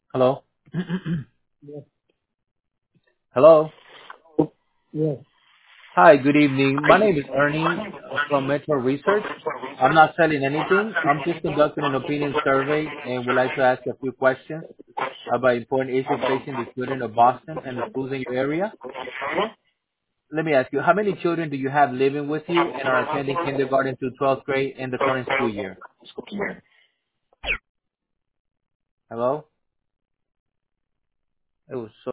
Hello? Yes. Hello? Yes. Hi, good evening. My name is Ernie from Metro Research. I'm not selling anything. I'm just conducting an opinion survey and would like to ask a few questions about important issues facing the children of Boston and the schools in your area. Let me ask you, how many children do you have living with you and are attending kindergarten to 12th grade in the current school year? Hello? It was so